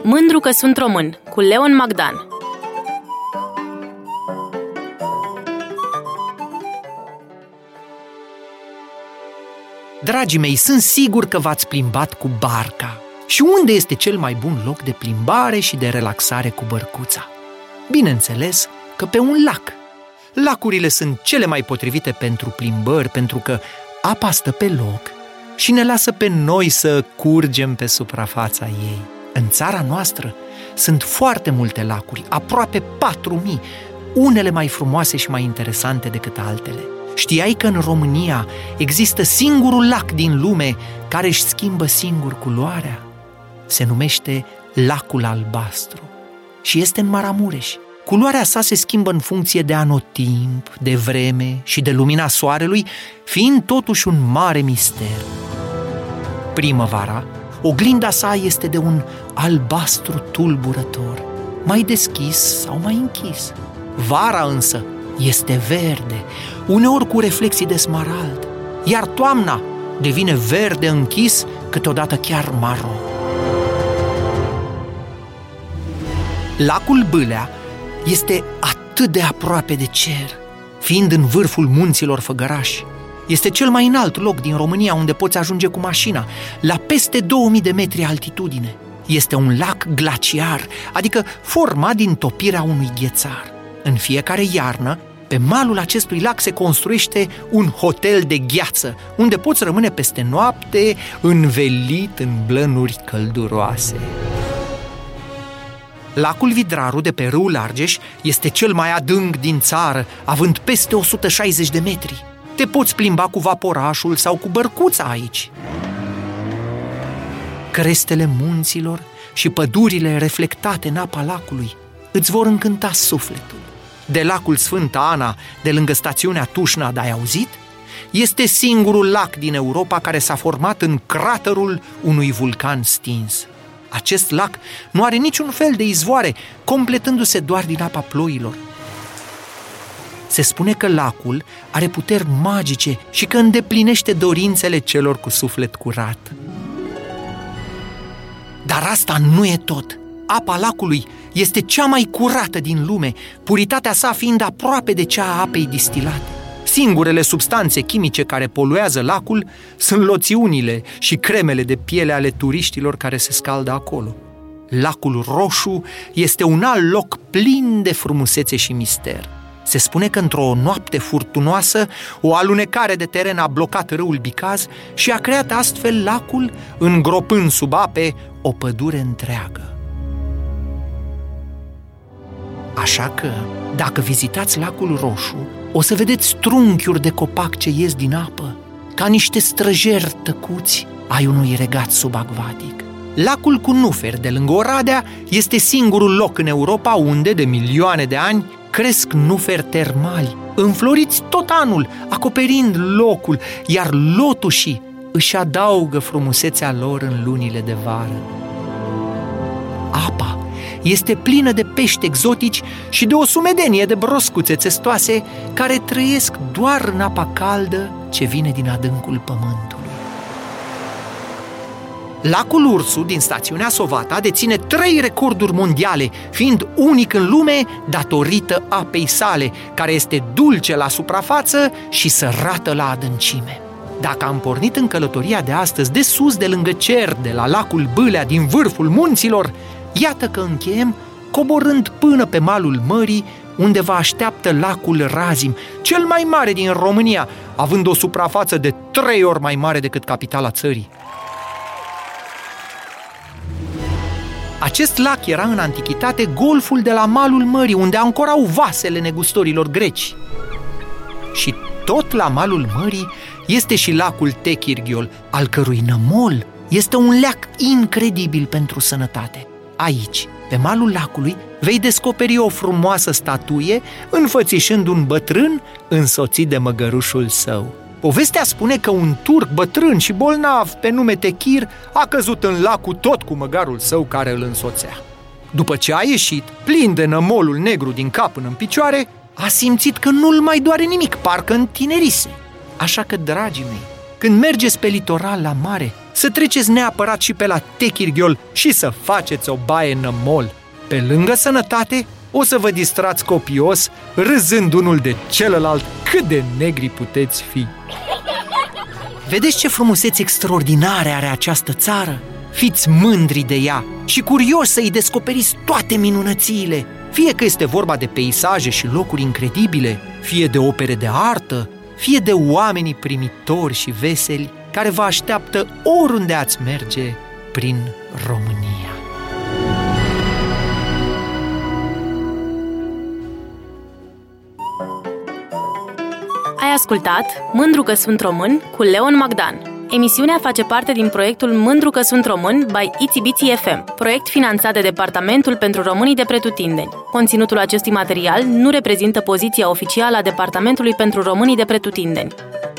Mândru că sunt român, cu Leon Magdan. Dragii mei, sunt sigur că v-ați plimbat cu barca. Și unde este cel mai bun loc de plimbare și de relaxare cu bărcuța? Bineînțeles că pe un lac. Lacurile sunt cele mai potrivite pentru plimbări, pentru că apa stă pe loc și ne lasă pe noi să curgem pe suprafața ei. În țara noastră sunt foarte multe lacuri, aproape 4.000, unele mai frumoase și mai interesante decât altele. Știai că în România există singurul lac din lume care își schimbă singur culoarea? Se numește Lacul Albastru și este în Maramureș. Culoarea sa se schimbă în funcție de anotimp, de vreme și de lumina soarelui, fiind totuși un mare mister. Primăvara, oglinda sa este de un albastru tulburător, mai deschis sau mai închis. Vara însă este verde, uneori cu reflexii de smarald, iar toamna devine verde închis, câteodată chiar maro. Lacul Bâlea este atât de aproape de cer, fiind în vârful munților Făgărași. Este cel mai înalt loc din România unde poți ajunge cu mașina, la peste 2000 de metri altitudine. Este un lac glaciar, adică format din topirea unui ghețar. În fiecare iarnă, pe malul acestui lac se construiește un hotel de gheață, unde poți rămâne peste noapte, învelit în blănuri călduroase. Lacul Vidraru de pe râul Argeș este cel mai adânc din țară, având peste 160 de metri. Te poți plimba cu vaporașul sau cu bărcuța aici. Crestele munților și pădurile reflectate în apa lacului îți vor încânta sufletul. De lacul Sfânta Ana, de lângă stațiunea Tușnad, ai auzit? Este singurul lac din Europa care s-a format în craterul unui vulcan stins. Acest lac nu are niciun fel de izvoare, completându-se doar din apa ploilor. Se spune că lacul are puteri magice și că îndeplinește dorințele celor cu suflet curat. Dar asta nu e tot. Apa lacului este cea mai curată din lume, puritatea sa fiind aproape de cea a apei distilate. Singurele substanțe chimice care poluează lacul sunt loțiunile și cremele de piele ale turiștilor care se scaldă acolo. Lacul Roșu este un alt loc plin de frumusețe și mister. Se spune că într-o noapte furtunoasă, o alunecare de teren a blocat râul Bicaz și a creat astfel lacul, îngropând sub ape o pădure întreagă. Așa că, dacă vizitați Lacul Roșu, o să vedeți trunchiuri de copac ce ies din apă, ca niște străjeri tăcuți ai unui regat subacvatic. Lacul cu nuferi de lângă Oradea este singurul loc în Europa unde, de milioane de ani, cresc nuferi termali, înfloriți tot anul, acoperind locul, iar lotușii își adaugă frumusețea lor în lunile de vară. Apa este plină de pești exotici și de o sumedenie de broscuțe țestoase care trăiesc doar în apa caldă ce vine din adâncul pământului. Lacul Ursu din stațiunea Sovata deține 3 recorduri mondiale, fiind unic în lume datorită apei sale, care este dulce la suprafață și sărată la adâncime. Dacă am pornit în călătoria de astăzi de sus de lângă cer, de la lacul Bâlea din vârful munților, iată că încheiem coborând până pe malul mării, unde vă așteaptă lacul Razim, cel mai mare din România, având o suprafață de 3 ori mai mare decât capitala țării. Acest lac era în antichitate golful de la malul mării, unde ancorau vasele negustorilor greci. Și tot la malul mării este și lacul Techirghiol, al cărui nămol este un leac incredibil pentru sănătate. Aici, pe malul lacului, vei descoperi o frumoasă statuie înfățișând un bătrân însoțit de măgărușul său. Povestea spune că un turc bătrân și bolnav pe nume Techir a căzut în lacul tot cu măgarul său care îl însoțea. După ce a ieșit, plin de nămolul negru din cap până în picioare, a simțit că nu-l mai doare nimic, parcă întinerise. Așa că, dragii mei, când mergeți pe litoral la mare, să treceți neapărat și pe la Techirghiol și să faceți o baie nămol. Pe lângă sănătate, o să vă distrați copios, râzând unul de celălalt cât de negri puteți fi. Vedeți ce frumuseți extraordinare are această țară? Fiți mândri de ea și curioși să-i descoperiți toate minunățiile, fie că este vorba de peisaje și locuri incredibile, fie de opere de artă, fie de oamenii primitori și veseli care vă așteaptă oriunde ați merge prin România. Ai ascultat Mândru că sunt român cu Leon Magdan. Emisiunea face parte din proiectul Mândru că sunt român by Itsy Bitsy FM, proiect finanțat de Departamentul pentru Românii de Pretutindeni. Conținutul acestui material nu reprezintă poziția oficială a Departamentului pentru Românii de Pretutindeni.